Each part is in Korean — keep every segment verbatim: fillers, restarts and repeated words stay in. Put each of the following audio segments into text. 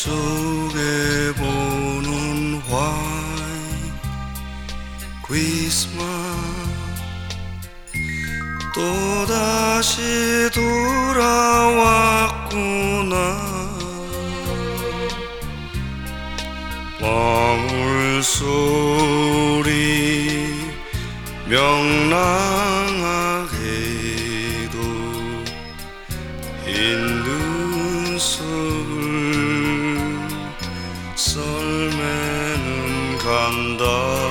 속에 보는 화이트 크리스마스 또다시 돌아왔구나. 방울소리 명랑하게도 흰 눈썹을 썰매는 간다.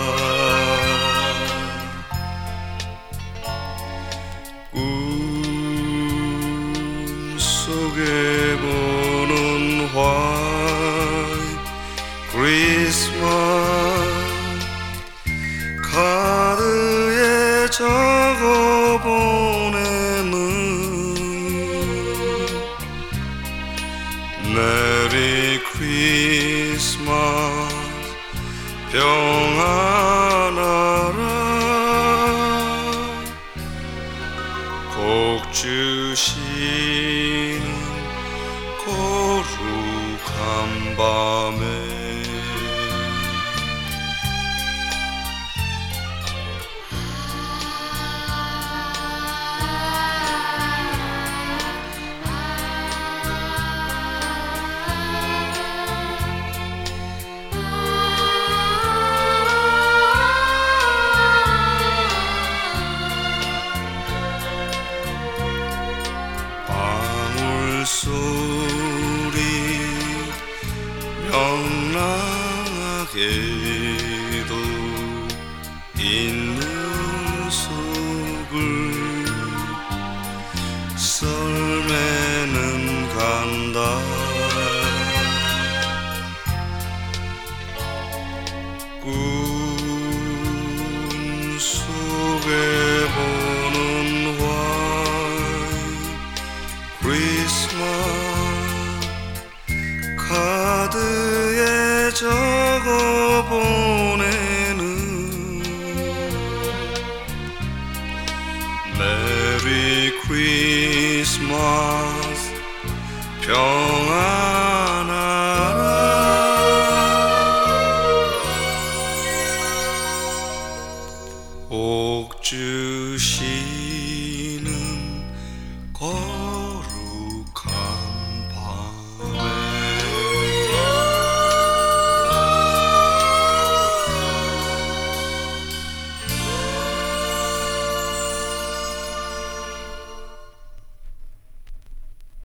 꿈속에 보는 화이트 크리스마스 카드에 적어 보내는 메리 크리스마스 평안하라. 복 주시는 거룩한 밤에 소리 명랑하게도 있는 속을 썰매는 간다. 꿈 속에 보는 크리스마스 카드에 적어 보내는 메리 크리스마스 평안